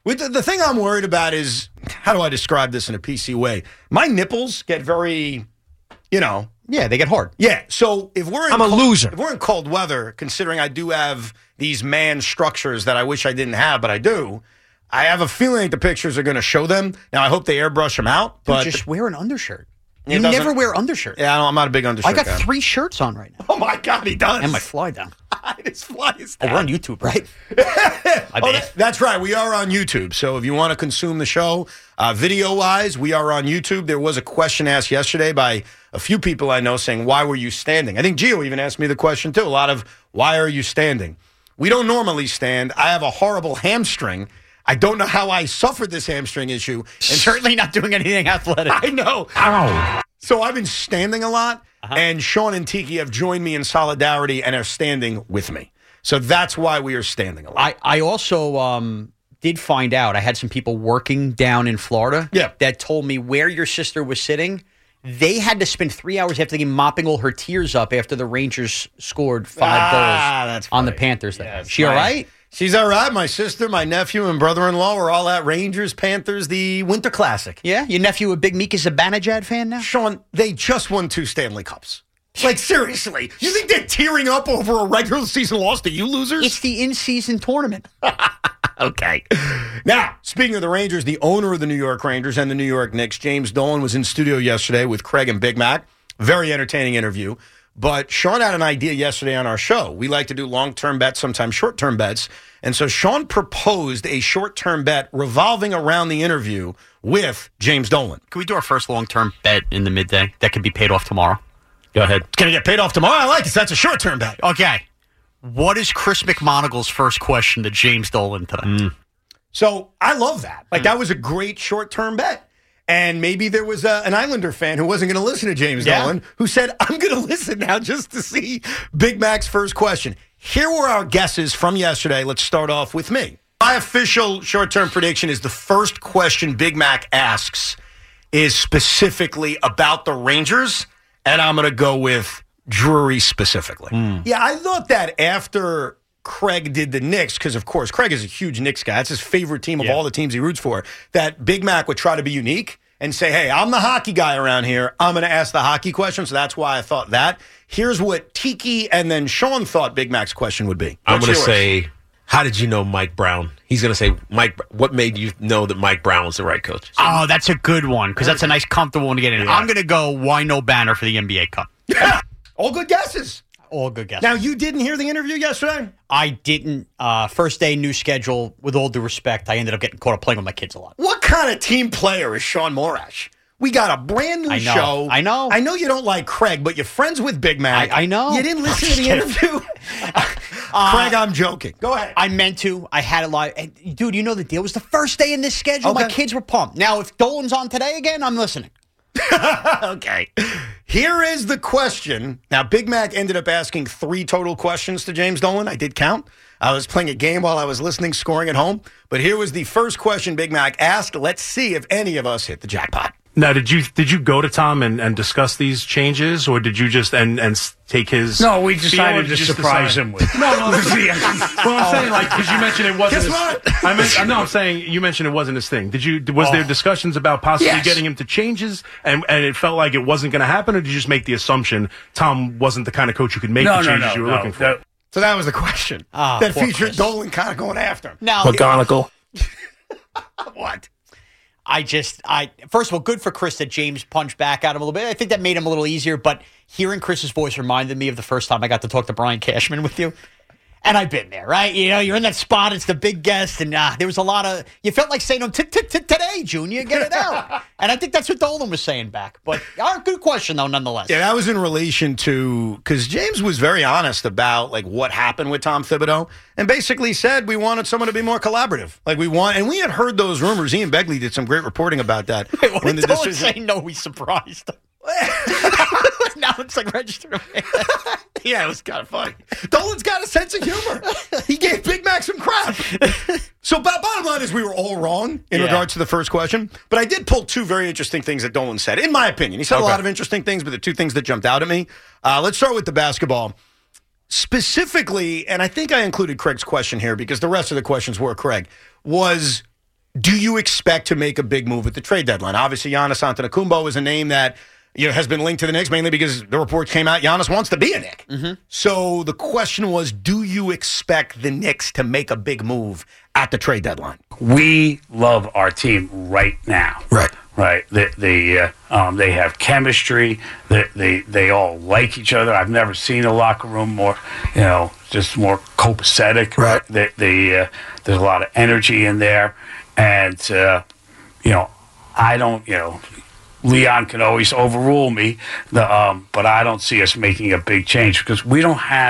With the thing I'm worried about is, how do I describe this in a PC way? My nipples get very, Yeah, they get hard. Yeah, so if we're I'm a loser. If we're in cold weather, considering I do have these man structures that I wish I didn't have, but I do, I have a feeling like the pictures are going to show them. Now, I hope they airbrush them out. But just wear an undershirt. You never wear undershirt. Yeah, I'm not a big undershirt I got guy. 3 shirts on right now. Oh, my God, he does. And my fly down. His fly is Oh, down. we're on YouTube, right? That's right. We are on YouTube. So if you want to consume the show video-wise, we are on YouTube. There was a question asked yesterday by a few people I know saying, why were you standing? I think Gio even asked me the question, too. A lot of, why are you standing? We don't normally stand. I have a horrible hamstring. I don't know how I suffered this hamstring issue. And certainly not doing anything athletic. I know. Ow. So I've been standing a lot, and Sean and Tiki have joined me in solidarity and are standing with me. So that's why we are standing a lot. I also did find out, I had some people working down in Florida that told me where your sister was sitting. They had to spend 3 hours after the game mopping all her tears up after the Rangers scored 5 goals on the Panthers. Yeah, she all right? She's all right. My sister, my nephew, and brother-in-law were all at Rangers, Panthers, the Winter Classic. Yeah? Your nephew a big Mika Zibanejad fan now? Sean, they just won 2 Stanley Cups. Like, seriously. You think they're tearing up over a regular season loss to you losers? It's the in-season tournament. Okay. Now, speaking of the Rangers, the owner of the New York Rangers and the New York Knicks, James Dolan, was in studio yesterday with Craig and Big Mac. Very entertaining interview. But Sean had an idea yesterday on our show. We like to do long-term bets, sometimes short-term bets. And so Sean proposed a short-term bet revolving around the interview with James Dolan. Can we do our first long-term bet in the midday that could be paid off tomorrow? Go ahead. It's going to get paid off tomorrow. I like it. That's a short-term bet. Okay. What is Chris McMonagle's first question to James Dolan today? So I love that. Like, that was a great short-term bet. And maybe there was an Islander fan who wasn't going to listen to James Dolan who said, I'm going to listen now just to see Big Mac's first question. Here were our guesses from yesterday. Let's start off with me. My official short-term prediction is the first question Big Mac asks is specifically about the Rangers, and I'm going to go with Drury specifically. Yeah, I thought that after Craig did the Knicks, because, of course, Craig is a huge Knicks guy. It's his favorite team of all the teams he roots for, that Big Mac would try to be unique and say, hey, I'm the hockey guy around here. I'm going to ask the hockey question, so that's why I thought that. Here's what Tiki and then Sean thought Big Mac's question would be. I'm going to say, how did you know Mike Brown? He's going to say, Mike, what made you know that Mike Brown was the right coach? Oh, that's a good one, because that's a nice, comfortable one to get in. I'm going to go, why no banner for the NBA Cup? Yeah, all good guesses. All good guesses. Now, you didn't hear the interview yesterday? I didn't. First day, new schedule. With all due respect, I ended up getting caught up playing with my kids a lot. What kind of team player is Sean Morash? We got a brand new show. I know. I know you don't like Craig, but you're friends with Big Mac. I know. You didn't listen to the interview? Craig, I'm joking. Go ahead. I meant to. I had a lot. And, dude, you know the deal. It was the first day in this schedule. Okay. My kids were pumped. Now, if Dolan's on today again, I'm listening. Okay. Here is the question. Now, Big Mac ended up asking 3 total questions to James Dolan. I did count. I was playing a game while I was listening, scoring at home. But here was the first question Big Mac asked. Let's see if any of us hit the jackpot. Now, did you go to Tom and discuss these changes, or did you just and take his? No, we decided to surprise him with. No. Well, I'm saying, like, because you mentioned it wasn't. Guess what? I'm saying you mentioned it wasn't his thing. Was there discussions about possibly getting him to changes, and it felt like it wasn't going to happen, or did you just make the assumption Tom wasn't the kind of coach who could make the changes you were looking for? So that was the question that featured Dolan kind of going after him. Now, McGonagall. What? First of all, good for Chris that James punched back at him a little bit. I think that made him a little easier, but hearing Chris's voice reminded me of the first time I got to talk to Brian Cashman with you. And I've been there, right? You know, you're in that spot, it's the big guest, and there was a lot of, you felt like saying, today, Junior, get it out. And I think that's what Dolan was saying back. But good question, though, nonetheless. Yeah, that was in relation to, because James was very honest about, like, what happened with Tom Thibodeau, and basically said we wanted someone to be more collaborative. Like, and we had heard those rumors. Ian Begley did some great reporting about that. Wait, what did Dolan say? No, we surprised him. Now it's like registered. Yeah, it was kind of funny. Dolan's got a sense of humor. He gave Big Mac some crap. So bottom line is we were all wrong in regards to the first question. But I did pull 2 very interesting things that Dolan said, in my opinion. He said a lot of interesting things, but the 2 things that jumped out at me. Let's start with the basketball. Specifically, and I think I included Craig's question here because the rest of the questions were Craig, was do you expect to make a big move at the trade deadline? Obviously, Giannis Antetokounmpo is a name that has been linked to the Knicks, mainly because the report came out Giannis wants to be a Knick. Mm-hmm. So the question was, do you expect the Knicks to make a big move at the trade deadline? We love our team right now. Right. They have chemistry. They all like each other. I've never seen a locker room more, just more copacetic. Right. There's a lot of energy in there. And, I don't, Leon can always overrule me, but I don't see us making a big change because we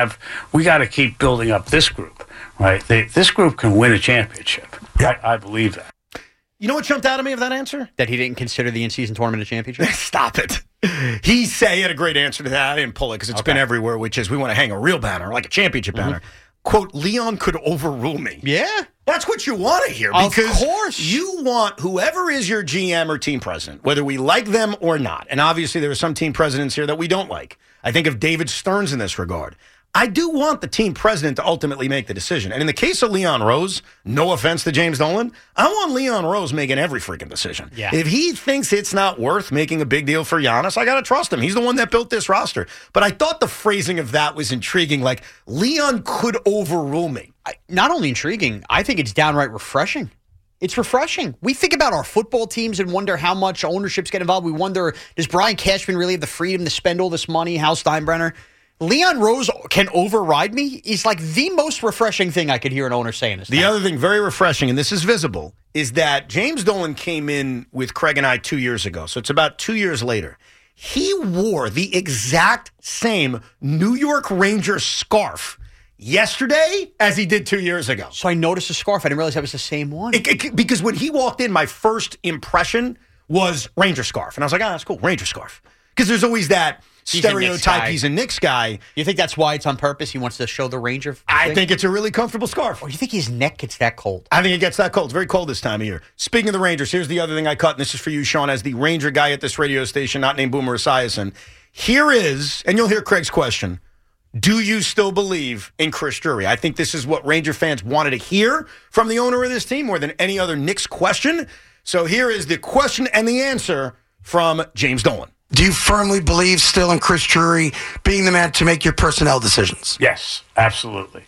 got to keep building up this group, right? This group can win a championship. Yeah. I believe that. You know what jumped out at me of that answer? That he didn't consider the in-season tournament a championship? Stop it. He had a great answer to that. I didn't pull it because it's been everywhere, which is we want to hang a real banner, like a championship banner. Quote, Leon could overrule me. Yeah. That's what you want to hear. Of because course. You want whoever is your GM or team president, whether we like them or not. And obviously there are some team presidents here that we don't like. I think of David Stearns in this regard. I do want the team president to ultimately make the decision. And in the case of Leon Rose, no offense to James Dolan, I want Leon Rose making every freaking decision. Yeah. If he thinks it's not worth making a big deal for Giannis, I got to trust him. He's the one that built this roster. But I thought the phrasing of that was intriguing, like Leon could overrule me. Not only intriguing, I think it's downright refreshing. It's refreshing. We think about our football teams and wonder how much ownerships get involved. We wonder, does Brian Cashman really have the freedom to spend all this money? Hal Steinbrenner? Leon Rose can override me is like the most refreshing thing I could hear an owner say in this. The other thing, very refreshing, and this is visible, is that James Dolan came in with Craig and I 2 years ago. So it's about 2 years later. He wore the exact same New York Rangers scarf yesterday as he did 2 years ago. So I noticed a scarf. I didn't realize that was the same one. Because when he walked in, my first impression was Ranger scarf. And I was like, that's cool, Ranger scarf. Because there's always that stereotype he's a Knicks guy. You think that's why it's on purpose? He wants to show the Ranger thing? I think it's a really comfortable scarf. Or you think his neck gets that cold? I think it gets that cold. It's very cold this time of year. Speaking of the Rangers, here's the other thing I cut, and this is for you, Sean, as the Ranger guy at this radio station, not named Boomer Esiason. Here is, and you'll hear Craig's question, do you still believe in Chris Drury? I think this is what Ranger fans wanted to hear from the owner of this team more than any other Knicks question. So here is the question and the answer from James Dolan. Do you firmly believe still in Chris Drury being the man to make your personnel decisions? Yes, absolutely.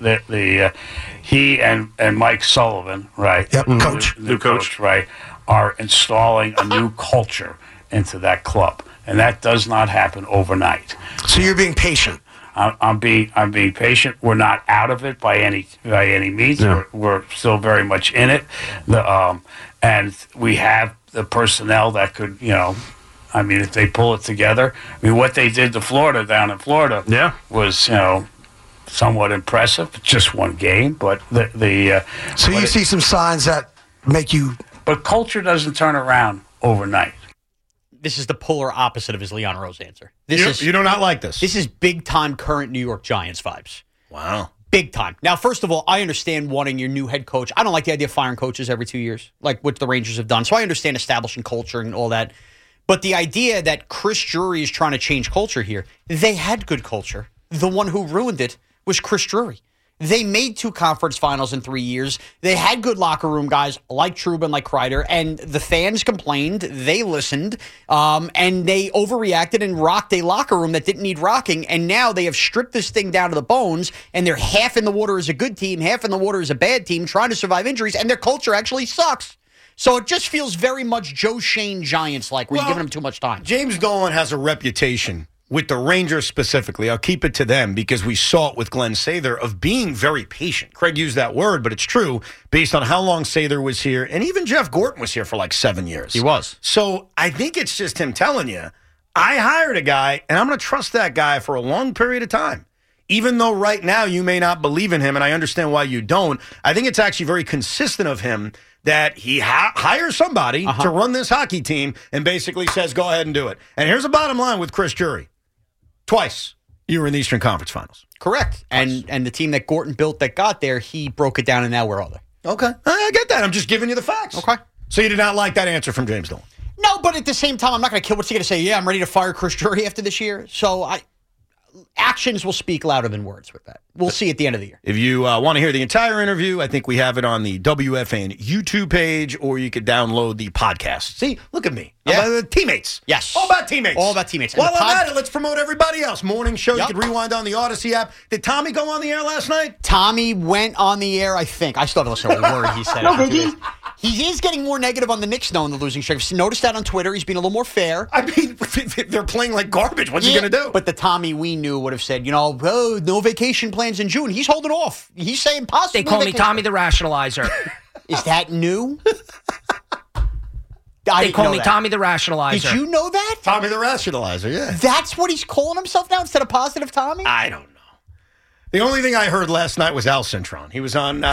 He and Mike Sullivan, right? Yep, coach. New coach, right, are installing a new culture into that club, and that does not happen overnight. So you're being patient. I'm being patient. We're not out of it by any means. No. We're still very much in it. And we have the personnel that could, if they pull it together. What they did to Florida down in Florida was, somewhat impressive. Just one game, but So you see some signs that make you. But culture doesn't turn around overnight. This is the polar opposite of his Leon Rose answer. You do not like this. This is big-time current New York Giants vibes. Wow. Big time. Now, first of all, I understand wanting your new head coach. I don't like the idea of firing coaches every 2 years, like what the Rangers have done. So I understand establishing culture and all that. But the idea that Chris Drury is trying to change culture here, they had good culture. The one who ruined it was Chris Drury. They made 2 conference finals in 3 years. They had good locker room guys like Trubin, like Kreider, and the fans complained. They listened, and they overreacted and rocked a locker room that didn't need rocking. And now they have stripped this thing down to the bones, and they're half in the water as a good team, half in the water as a bad team, trying to survive injuries, and their culture actually sucks. So it just feels very much Joe Shane Giants-like, where you're giving them too much time. James Dolan has a reputation with the Rangers specifically. I'll keep it to them because we saw it with Glenn Sather of being very patient. Craig used that word, but it's true based on how long Sather was here. And even Jeff Gorton was here for like 7 years. He was. So I think it's just him telling you, I hired a guy and I'm going to trust that guy for a long period of time. Even though right now you may not believe in him, and I understand why you don't, I think it's actually very consistent of him that he hires somebody to run this hockey team and basically says, go ahead and do it. And here's the bottom line with Chris Drury. Twice you were in the Eastern Conference Finals. Correct. And the team that Gorton built that got there, he broke it down, and now where are they? Okay. I get that. I'm just giving you the facts. Okay. So you did not like that answer from James Dolan? No, but at the same time, I'm not going to kill. What's he going to say? Yeah, I'm ready to fire Chris Drury after this year. So actions will speak louder than words with that. We'll see at the end of the year. If you want to hear the entire interview, I think we have it on the WFAN YouTube page, or you could download the podcast. See, look at me. Yeah. Teammates. Yes. All about teammates. All about teammates. While I'm at it, let's promote everybody else. Morning show, Yep. you could rewind on the Odyssey app. Did Tommy go on the air last night? Tommy went on the air, I think. I still haven't listened to a word he said. No biggie. He is getting more negative on the Knicks now in the losing streak. I've noticed that on Twitter. He's being a little more fair. I mean, they're playing like garbage. What's he going to do? But the Tommy we knew would have said, oh, no vacation plans in June. He's holding off. He's saying possibly. They call me Tommy the Rationalizer. Is that new? They call me Tommy the Rationalizer. Did you know that? Tommy the Rationalizer, yeah. That's what he's calling himself now instead of Positive Tommy? I don't know. The only thing I heard last night was Al Cintron. He was on...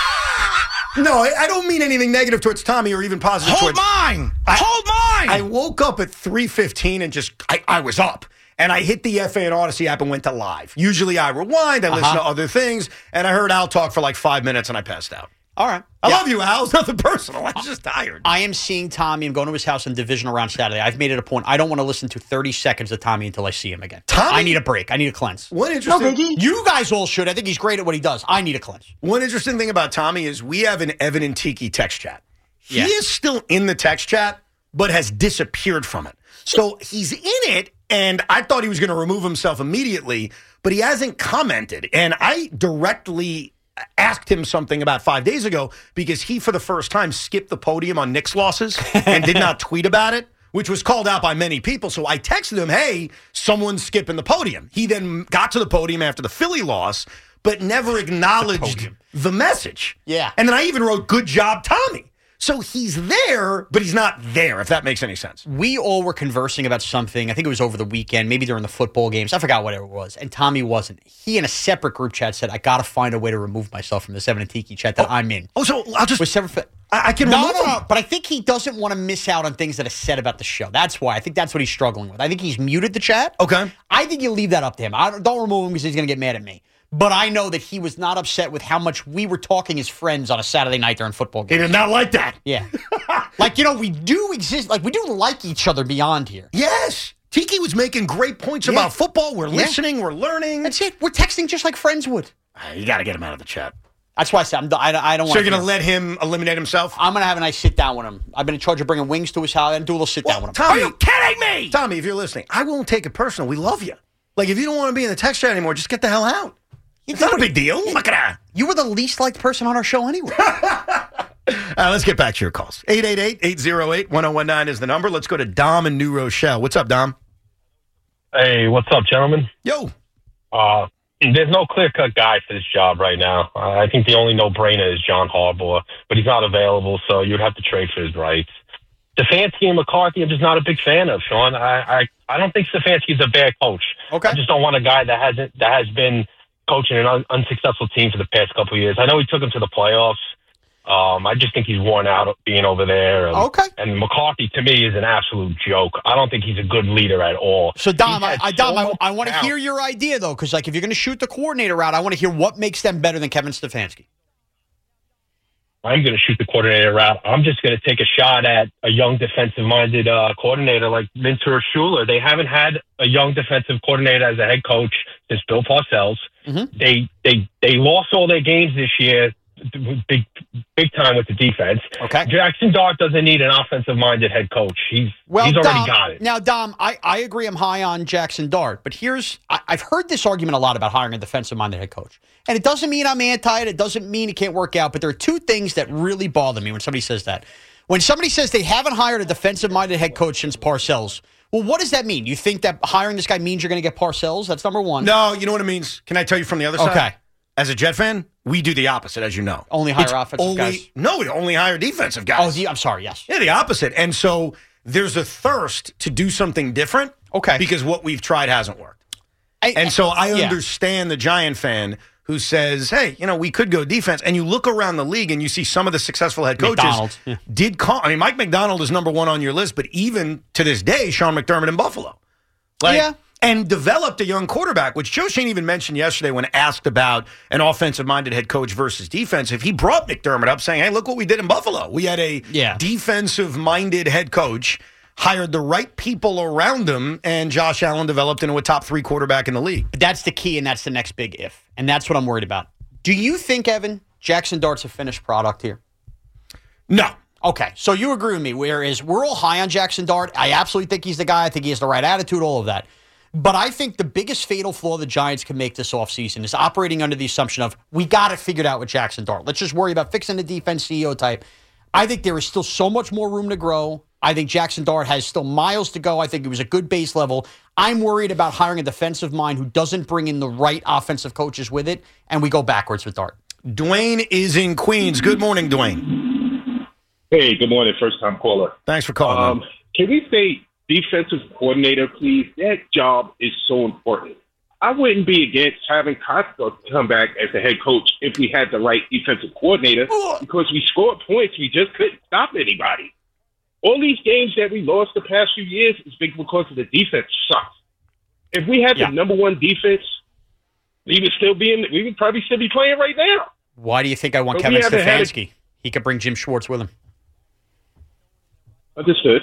No, I don't mean anything negative towards Tommy or even positive Hold towards... mine! Hold mine! I woke up at 3:15 and just... I was up. And I hit the FA and Odyssey app and went to live. Usually I rewind, I listen to other things, and I heard Al talk for like 5 minutes and I passed out. All right. I love you, Al. It's nothing personal. I'm just tired. I am seeing Tommy. I'm going to his house on divisional round Saturday. I've made it a point. I don't want to listen to 30 seconds of Tommy until I see him again. Tommy? I need a break. I need a cleanse. One interesting... You guys all should. I think he's great at what he does. I need a cleanse. One interesting thing about Tommy is we have an Evan and Tiki text chat. He Yeah. is still in the text chat, but has disappeared from it. So he's in it, and I thought he was going to remove himself immediately, but he hasn't commented. And I directly asked him something about 5 days ago because he, for the first time, skipped the podium on Knicks losses and did not tweet about it, which was called out by many people. So I texted him, hey, someone's skipping the podium. He then got to the podium after the Philly loss, but never acknowledged the message. Yeah. And then I even wrote, good job, Tommy. So he's there, but he's not there, if that makes any sense. We all were conversing about something. I think it was over the weekend, maybe during the football games. I forgot what it was. And Tommy wasn't. He, in a separate group chat, said, I got to find a way to remove myself from the Seven and Tiki chat that I'm in. Oh, so I'll just... Was separate. I can remove him. But I think he doesn't want to miss out on things that are said about the show. That's why. I think that's what he's struggling with. I think he's muted the chat. Okay. I think you leave that up to him. Don't remove him because he's going to get mad at me. But I know that he was not upset with how much we were talking as friends on a Saturday night during football games. He did not like that. Yeah. we do exist. We do like each other beyond here. Yes. Tiki was making great points about football. We're listening. We're learning. That's it. We're texting just like friends would. You got to get him out of the chat. That's why I said I don't want So you're going to let him eliminate himself? I'm going to have a nice sit down with him. I've been in charge of bringing wings to his house and do a little sit down with him. Tommy, Are you kidding me? Tommy, if you're listening, I won't take it personal. We love you. Like, if you don't want to be in the text chat anymore, just get the hell out. It's not a big deal. Look at that. You were the least liked person on our show anyway. Let's get back to your calls. 888-808-1019 is the number. Let's go to Dom in New Rochelle. What's up, Dom? Hey, what's up, gentlemen? Yo. There's no clear-cut guy for this job right now. I think the only no-brainer is John Harbaugh, but he's not available, so you'd have to trade for his rights. Stefanski and McCarthy, I'm just not a big fan of, Sean. I don't think Stefanski's a bad coach. Okay. I just don't want a guy that has been coaching an unsuccessful team for the past couple of years. I know he took him to the playoffs. I just think he's worn out being over there. And McCarthy, to me, is an absolute joke. I don't think he's a good leader at all. So, Dom, I want to hear your idea, though, because if you're going to shoot the coordinator route, I want to hear what makes them better than Kevin Stefanski. I'm going to shoot the coordinator route. I'm just going to take a shot at a young defensive-minded coordinator like Minter Schuler. They haven't had a young defensive coordinator as a head coach since Bill Parcells. Mm-hmm. They lost all their games this year, big time with the defense. Okay. Jackson Dart doesn't need an offensive-minded head coach. He's already got it. Now, Dom, I agree. I'm high on Jackson Dart, but I've heard this argument a lot about hiring a defensive-minded head coach. And it doesn't mean I'm anti it. It doesn't mean it can't work out. But there are two things that really bother me when somebody says that. When somebody says they haven't hired a defensive-minded head coach since Parcells, well, what does that mean? You think that hiring this guy means you're going to get Parcells? That's number one. No, you know what it means. Can I tell you from the other side? Okay. As a Jet fan, we do the opposite, as you know. Only hire offensive guys? No, we only hire defensive guys. Oh, I'm sorry, yes. Yeah, the opposite. And so there's a thirst to do something different. Okay. Because what we've tried hasn't worked. I understand the Giant fan who says, hey, we could go defense. And you look around the league and you see some of the successful head coaches Mike McDonald is number one on your list, but even to this day, Sean McDermott in Buffalo. And developed a young quarterback, which Joe Shane even mentioned yesterday when asked about an offensive-minded head coach versus defensive. He brought McDermott up saying, hey, look what we did in Buffalo. We had a defensive-minded head coach hired the right people around him, and Josh Allen developed into a top 3 quarterback in the league. But that's the key, and that's the next big if. And that's what I'm worried about. Do you think, Evan, Jackson Dart's a finished product here? No. Okay, so you agree with me, whereas we're all high on Jackson Dart. I absolutely think he's the guy. I think he has the right attitude, all of that. But I think the biggest fatal flaw the Giants can make this offseason is operating under the assumption of, we got it figured out with Jackson Dart. Let's just worry about fixing the defense CEO type. I think there is still so much more room to grow. I think Jackson Dart has still miles to go. I think it was a good base level. I'm worried about hiring a defensive mind who doesn't bring in the right offensive coaches with it, and we go backwards with Dart. Dwayne is in Queens. Good morning, Dwayne. Hey, good morning, first-time caller. Thanks for calling. Can we say defensive coordinator, please? That job is so important. I wouldn't be against having Kafka come back as the head coach if we had the right defensive coordinator, because we scored points. We just couldn't stop anybody. All these games that we lost the past few years is because of the defense sucks. If we had the number one defense, we would probably still be playing right now. Why do you think I want Kevin Stefanski? He could bring Jim Schwartz with him. Understood.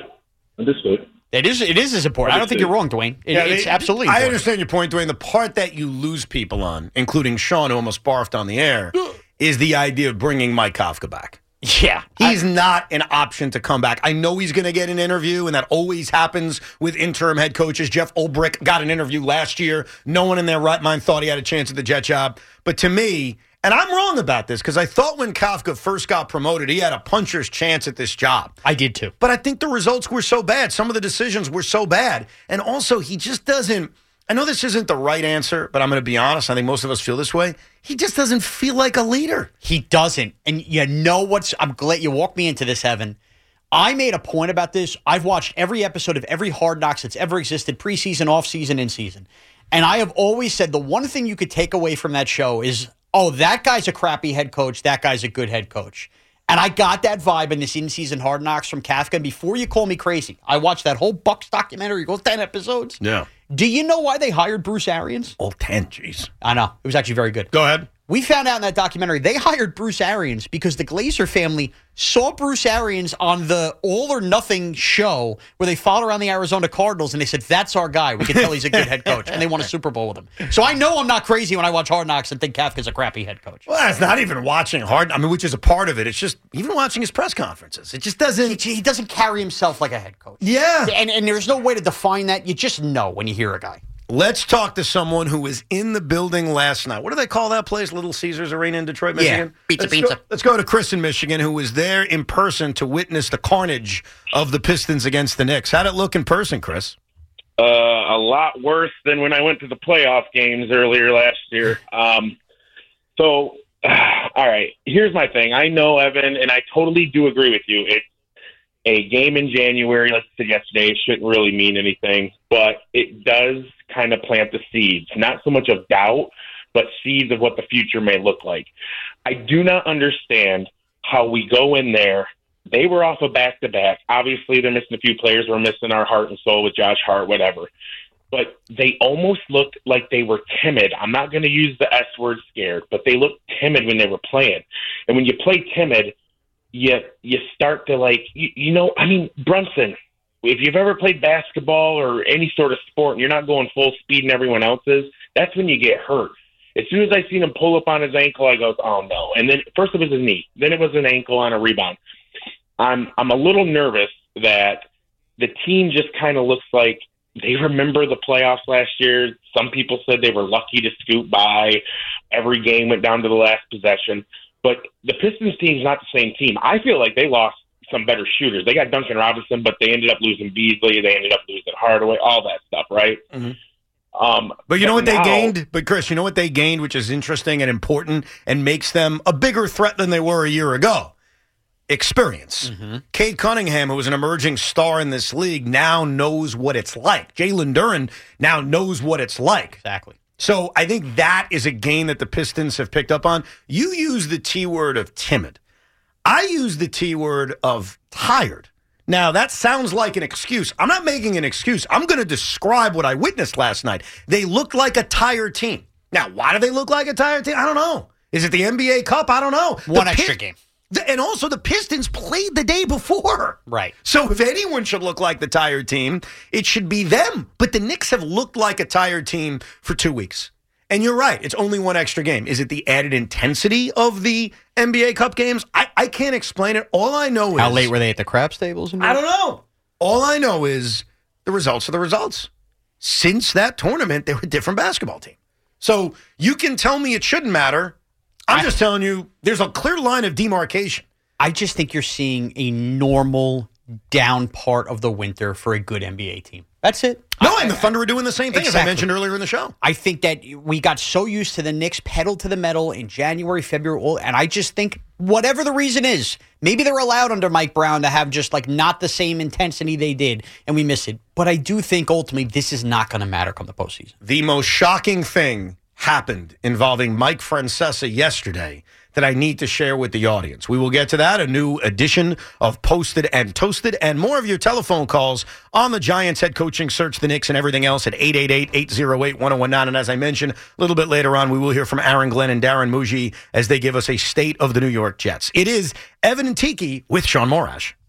It is as important. I don't think you're wrong, Dwayne. It's absolutely important. I understand your point, Dwayne. The part that you lose people on, including Sean, who almost barfed on the air, is the idea of bringing Mike Kafka back. Yeah. He's not an option to come back. I know he's going to get an interview, and that always happens with interim head coaches. Jeff Ulbrich got an interview last year. No one in their right mind thought he had a chance at the Jet job. But to me, and I'm wrong about this, because I thought when Kafka first got promoted, he had a puncher's chance at this job. I did too. But I think the results were so bad. Some of the decisions were so bad. And also, he just doesn't, I know this isn't the right answer, but I'm going to be honest. I think most of us feel this way. He just doesn't feel like a leader. He doesn't. And you know I'm glad you walked me into this, Evan. I made a point about this. I've watched every episode of every Hard Knocks that's ever existed, preseason, offseason, in-season. And I have always said the one thing you could take away from that show is, oh, that guy's a crappy head coach. That guy's a good head coach. And I got that vibe in this in-season Hard Knocks from Kafka. And before you call me crazy, I watched that whole Bucs documentary. It goes 10 episodes. Yeah. Do you know why they hired Bruce Arians? Oh, 10, jeez. I know. It was actually very good. Go ahead. We found out in that documentary they hired Bruce Arians because the Glazer family saw Bruce Arians on the All or Nothing show where they followed around the Arizona Cardinals, and they said, that's our guy. We can tell he's a good head coach. And they won a Super Bowl with him. So I know I'm not crazy when I watch Hard Knocks and think Kafka's a crappy head coach. Well, it's not even watching which is a part of it. It's just even watching his press conferences. It just doesn't. He doesn't carry himself like a head coach. Yeah. And there's no way to define that. You just know when you hear a guy. Let's talk to someone who was in the building last night. What do they call that place? Little Caesars Arena in Detroit, Michigan? Yeah, pizza. Let's go to Chris in Michigan, who was there in person to witness the carnage of the Pistons against the Knicks. How'd it look in person, Chris? A lot worse than when I went to the playoff games earlier last year. All right, here's my thing. I know, Evan, and I totally do agree with you. It's a game in January, like I said yesterday. It shouldn't really mean anything, but it does kind of plant the seeds, not so much of doubt, but seeds of what the future may look like. I do not understand how we go in there. They were off a back-to-back. Obviously, they're missing a few players. We're missing our heart and soul with Josh Hart, whatever. But they almost looked like they were timid. I'm not going to use the S word, scared, but they looked timid when they were playing. And when you play timid, you start to Brunson, if you've ever played basketball or any sort of sport and you're not going full speed and everyone else is, that's when you get hurt. As soon as I seen him pull up on his ankle, I go, oh no. And then first it was his knee, then it was an ankle on a rebound. I'm a little nervous that the team just kind of looks like they remember the playoffs last year. Some people said they were lucky to scoot by. Every game went down to the last possession. But the Pistons team's not the same team. I feel like they lost some better shooters. They got Duncan Robinson, but they ended up losing Beasley. They ended up losing Hardaway, all that stuff, right? Mm-hmm. But you know what they gained? But, Chris, you know what they gained, which is interesting and important and makes them a bigger threat than they were a year ago? Experience. Mm-hmm. Cade Cunningham, who was an emerging star in this league, now knows what it's like. Jalen Duren now knows what it's like. Exactly. So I think that is a gain that the Pistons have picked up on. You use the T word of timid. I use the T word of tired. Now, that sounds like an excuse. I'm not making an excuse. I'm going to describe what I witnessed last night. They looked like a tired team. Now, why do they look like a tired team? I don't know. Is it the NBA Cup? I don't know. One extra game. And also, the Pistons played the day before. Right. So if anyone should look like the tired team, it should be them. But the Knicks have looked like a tired team for 2 weeks. And you're right. It's only one extra game. Is it the added intensity of the NBA Cup games? I can't explain it. All I know is... How late were they at the craps tables? I don't know. All I know is the results are the results. Since that tournament, they were a different basketball team. So you can tell me it shouldn't matter. I'm just telling you, there's a clear line of demarcation. I just think you're seeing a normal down part of the winter for a good NBA team. That's it. No, and the Thunder are doing the same thing, as I mentioned earlier in the show. I think that we got so used to the Knicks pedal to the metal in January, February, and I just think whatever the reason is, maybe they're allowed under Mike Brown to have just like not the same intensity they did, and we miss it. But I do think ultimately this is not going to matter come the postseason. The most shocking thing happened involving Mike Francesa yesterday that I need to share with the audience. We will get to that, a new edition of Posted and Toasted, and more of your telephone calls on the Giants head coaching search, the Knicks, and everything else at 888-808-1019. And as I mentioned, a little bit later on, we will hear from Aaron Glenn and Darren Muji as they give us a state of the New York Jets. It is Evan and Tiki with Sean Morash.